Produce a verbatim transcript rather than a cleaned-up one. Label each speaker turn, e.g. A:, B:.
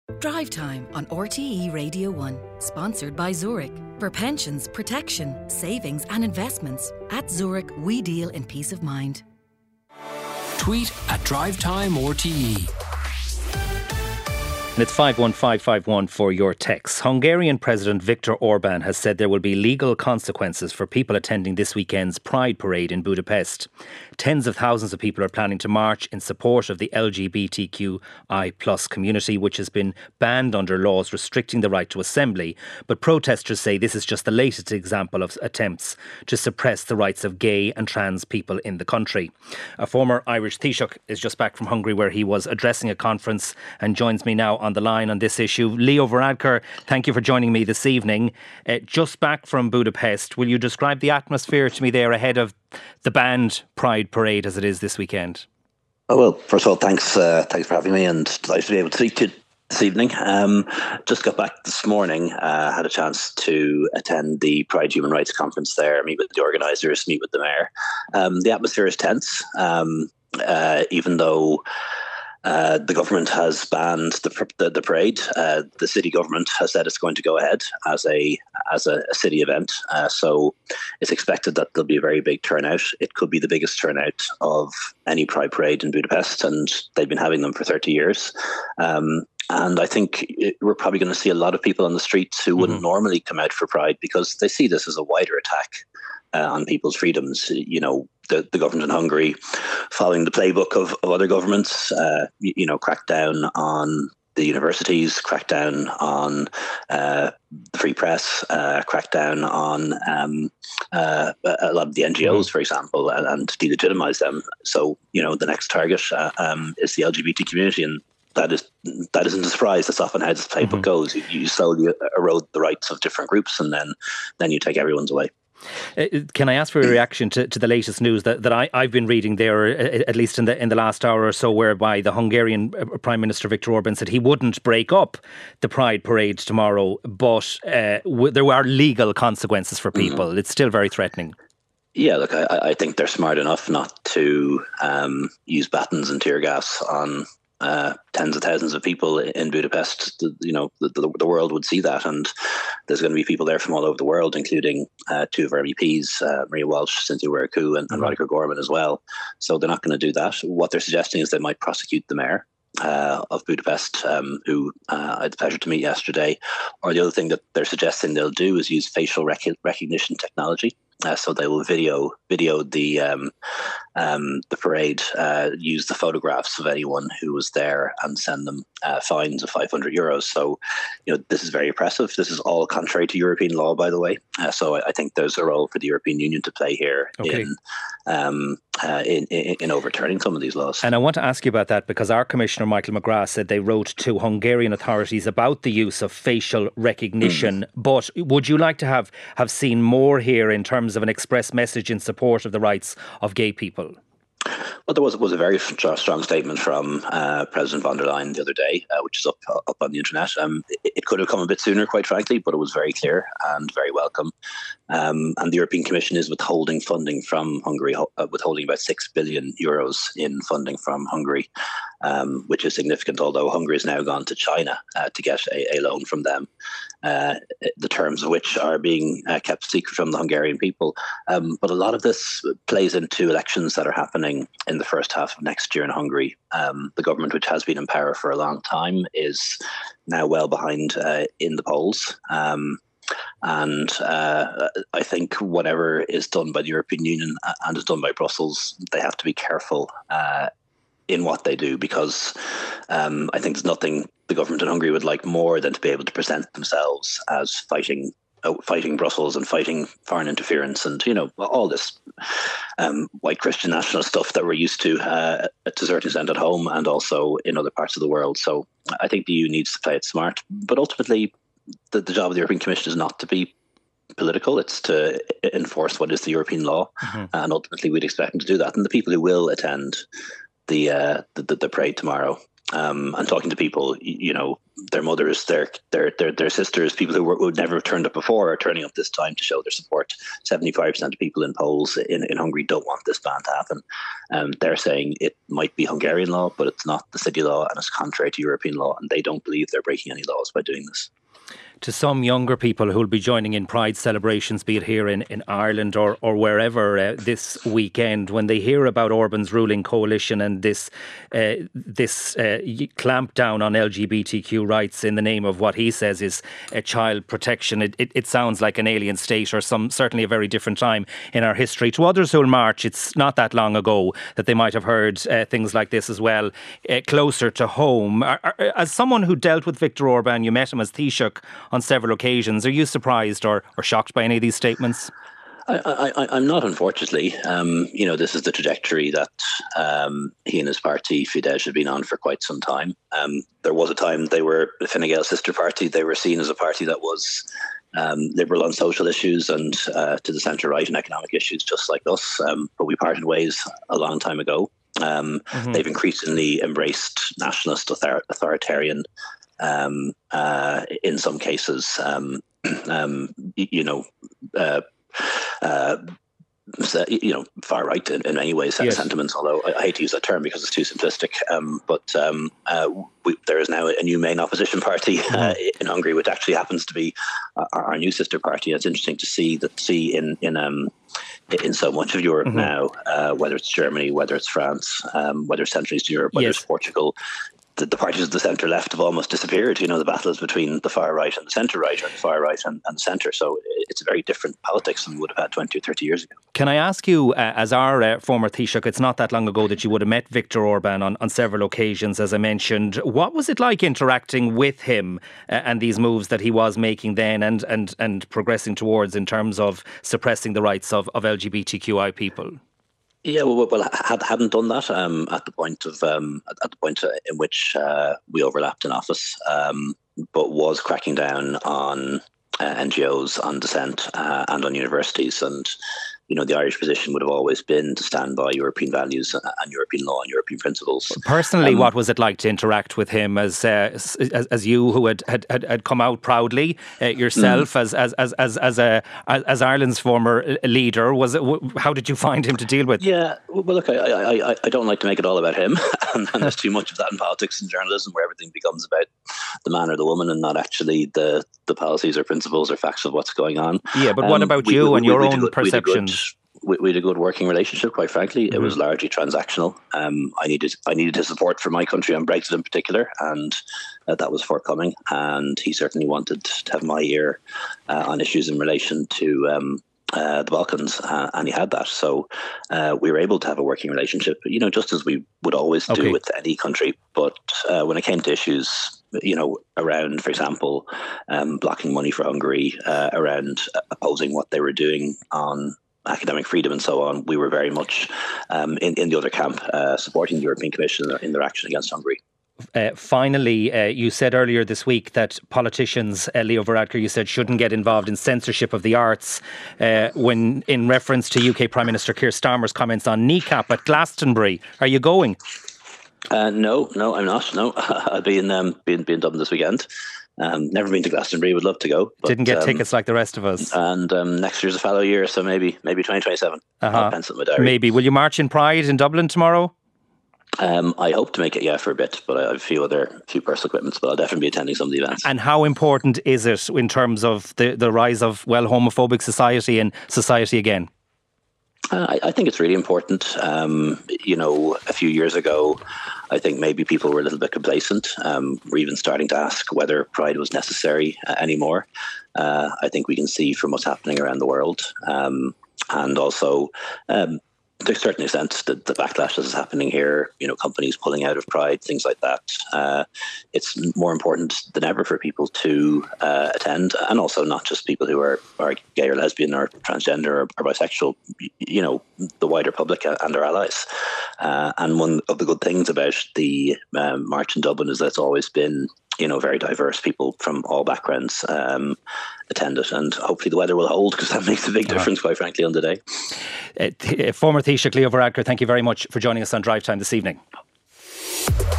A: Drive Time on R T E Radio one, sponsored by Zurich. For pensions, protection, savings and investments, at Zurich we deal in peace of mind.
B: Tweet at Drive Time R T E.
C: And it's five one five five one for your texts. Hungarian President Viktor Orban has said there will be legal consequences for people attending this weekend's Pride Parade in Budapest. Tens of thousands of people are planning to march in support of the L G B T Q I plus community, which has been banned under laws restricting the right to assembly. But protesters say this is just the latest example of attempts to suppress the rights of gay and trans people in the country. A former Irish Taoiseach is just back from Hungary, where he was addressing a conference, and joins me now on the line on this issue. Leo Varadkar, thank you for joining me this evening. Uh, just back from Budapest, will you describe the atmosphere to me there ahead of the banned Pride Parade as it is this weekend?
D: Oh, well, first of all, thanks uh, thanks for having me, and delighted to be able to speak to you this evening. Um, just got back this morning, uh, had a chance to attend the Pride Human Rights Conference there, meet with the organisers, meet with the mayor. Um, the atmosphere is tense, um, uh, even though Uh, the government has banned the the, the parade. Uh, the city government has said it's going to go ahead as a as a, a city event. Uh, so it's expected that there'll be a very big turnout. It could be the biggest turnout of any Pride parade in Budapest, and they've been having them for thirty years. Um, and I think it, we're probably going to see a lot of people on the streets who wouldn't mm-hmm. normally come out for Pride, because they see this as a wider attack Uh, on people's freedoms. You know, the, the government in Hungary, following the playbook of, of other governments, uh, you, you know, cracked down on the universities, cracked down on uh, the free press, uh, cracked down on um, uh, a lot of the N G Os, for example, and, and delegitimize them. So, you know, the next target uh, um, is the L G B T community, and that is that isn't a surprise. That's often how this playbook mm-hmm. goes. You, you slowly erode the rights of different groups, and then then you take everyone's away.
C: Uh, can I ask for a reaction to, to the latest news that, that I, I've been reading there, at least in the in the last hour or so, whereby the Hungarian Prime Minister Viktor Orban said he wouldn't break up the Pride Parade tomorrow, but uh, w- there are legal consequences for people. Mm-hmm. It's still very threatening.
D: Yeah, look, I, I think they're smart enough not to um, use batons and tear gas on Uh, tens of thousands of people in Budapest. The, you know, the, the, the world would see that, and there's going to be people there from all over the world, including uh, two of our M E Ps, uh, Maria Walsh, Cynthia Weir-Ku, and, and Roderick Gorman as well. So they're not going to do that. What they're suggesting is they might prosecute the mayor uh, of Budapest, um, who uh, I had the pleasure to meet yesterday. Or the other thing that they're suggesting they'll do is use facial rec- recognition technology. Uh, so they will video video the um, um, the parade, uh, use the photographs of anyone who was there, and send them uh, fines of five hundred euros. So, you know, this is very oppressive. This is all contrary to European law, by the way. Uh, so I, I think there's a role for the European Union to play here okay. in, um, uh, in, in in overturning some of these laws.
C: And I want to ask you about that, because our Commissioner Michael McGrath said they wrote to Hungarian authorities about the use of facial recognition. Mm. But would you like to have, have seen more here in terms of an express message in support of the rights of gay people?
D: Well, there was was a very strong statement from uh, President von der Leyen the other day, uh, which is up up on the internet. Um, it, it could have come a bit sooner, quite frankly, but it was very clear and very welcome. Um, and the European Commission is withholding funding from Hungary, uh, withholding about six billion euros in funding from Hungary, um, which is significant. Although Hungary has now gone to China uh, to get a, a loan from them, uh, the terms of which are being uh, kept secret from the Hungarian people. Um, but a lot of this plays into elections that are happening in the first half of next year in Hungary. Um, the government, which has been in power for a long time, is now well behind uh, in the polls. Um, and uh, I think whatever is done by the European Union and is done by Brussels, they have to be careful uh, in what they do, because um, I think there's nothing the government in Hungary would like more than to be able to present themselves as fighting Uh, fighting Brussels and fighting foreign interference, and, you know, all this um, white Christian national stuff that we're used to uh, to a certain extent at home and also in other parts of the world. So I think the E U needs to play it smart. But ultimately, the, the job of the European Commission is not to be political. It's to enforce what is the European law. Mm-hmm. And ultimately, we'd expect them to do that. And the people who will attend the uh, the, the, the parade tomorrow um, and talking to people, you know, their mothers, their their their, their sisters, people who, were, who would never have turned up before are turning up this time to show their support. seventy-five percent of people in polls in, in Hungary don't want this ban to happen. Um, they're saying it might be Hungarian law, but it's not the city law and it's contrary to European law, and they don't believe they're breaking any laws by doing this.
C: To some younger people who will be joining in Pride celebrations, be it here in, in Ireland or, or wherever uh, this weekend, when they hear about Orbán's ruling coalition and this uh, this uh, clampdown on L G B T Q rights in the name of what he says is uh, child protection, it, it, it sounds like an alien state or some certainly a very different time in our history. To others who will march, it's not that long ago that they might have heard uh, things like this as well, uh, closer to home. Are, are, as someone who dealt with Viktor Orbán, you met him as Taoiseach on several occasions. Are you surprised or, or shocked by any of these statements?
D: I, I, I'm not, unfortunately. Um, you know, this is the trajectory that um, he and his party, Fidesz, have been on for quite some time. Um, there was a time they were the Fine Gael sister party. They were seen as a party that was um, liberal on social issues and uh, to the centre-right on economic issues, just like us. Um, but we parted ways a long time ago. Um, mm-hmm. They've increasingly embraced nationalist, author- authoritarian Um, uh, in some cases, um, um, you know, uh, uh, you know, far right in, in many ways, yes. sentiments. Although I, I hate to use that term because it's too simplistic. Um, but um, uh, we, there is now a new main opposition party uh, in Hungary, which actually happens to be our, our new sister party. It's interesting to see that see in in um, in so much of Europe mm-hmm. now, uh, whether it's Germany, whether it's France, um, whether it's Central Eastern Europe, whether yes. it's Portugal. The, the parties of the centre left have almost disappeared. You know, the battle is between the far right and the centre right, or the far right and, and the centre. So it's a very different politics than we would have had twenty or thirty years ago.
C: Can I ask you, uh, as our uh, former Taoiseach, it's not that long ago that you would have met Viktor Orbán on, on several occasions, as I mentioned. What was it like interacting with him uh, and these moves that he was making then and and, and progressing towards in terms of suppressing the rights of, of L G B T Q I people?
D: Yeah, well, well, had hadn't done that um, at the point of um, at the point in which uh, we overlapped in office, um, but was cracking down on uh, N G Os, on dissent, uh, and on universities. And you know, the Irish position would have always been to stand by European values and European law and European principles.
C: Personally, um, what was it like to interact with him as uh, as, as you, who had, had, had come out proudly uh, yourself mm. as as as as as, a, as Ireland's former leader? Was it? How did you find him to deal with?
D: Yeah, well, look, I I, I don't like to make it all about him, and, and there's too much of that in politics and journalism, where everything becomes about the man or the woman and not actually the the policies or principles or facts of what's going on.
C: Yeah, but um, what about we, you we, and we, your we own good, perceptions?
D: We, we had a good working relationship, quite frankly. Mm-hmm. It was largely transactional. Um, I needed I needed his support for my country on Brexit in particular, and uh, that was forthcoming. And he certainly wanted to have my ear uh, on issues in relation to um, uh, the Balkans, uh, and he had that. So uh, we were able to have a working relationship, you know, just as we would always okay. do with any country. But uh, when it came to issues, you know, around, for example, um, blocking money for Hungary, uh, around opposing what they were doing on academic freedom and so on, we were very much um, in, in the other camp, uh, supporting the European Commission in their action against Hungary.
C: Uh, finally, uh, you said earlier this week that politicians, uh, Leo Varadkar, you said, shouldn't get involved in censorship of the arts uh, when in reference to U K Prime Minister Keir Starmer's comments on kneecap at Glastonbury. Are you going?
D: Uh, no, no, I'm not. No, I'll be in, um, be in, be in Dublin this weekend. Um, never been to Glastonbury, would love to go. But,
C: Didn't get
D: um,
C: tickets like the rest of us.
D: And um, next year's a fallow year, so maybe maybe twenty twenty-seven. Uh-huh. I'll pencil my diary.
C: Maybe. Will you march in Pride in Dublin tomorrow?
D: Um, I hope to make it, yeah, for a bit, but I have a few other few personal commitments, but I'll definitely be attending some of the events.
C: And how important is it in terms of the, the rise of, well, homophobic society and society again?
D: Uh, I, I think it's really important. Um, you know, a few years ago, I think maybe people were a little bit complacent. Um, we're even starting to ask whether Pride was necessary uh, anymore. Uh, I think we can see from what's happening around the world. Um, and also, um, to a certain extent, the, the backlash that is happening here, you know, companies pulling out of Pride, things like that. Uh, it's more important than ever for people to uh, attend, and also not just people who are, are gay or lesbian or transgender or, or bisexual, you know, the wider public and their allies. Uh, and one of the good things about the um, March in Dublin is that it's always been, you know, very diverse people from all backgrounds um, attend it, and hopefully the weather will hold, because that makes a big difference, quite frankly, on the day. Uh, former Taoiseach Leo Varadkar, thank you very much for joining us on Drive Time this evening.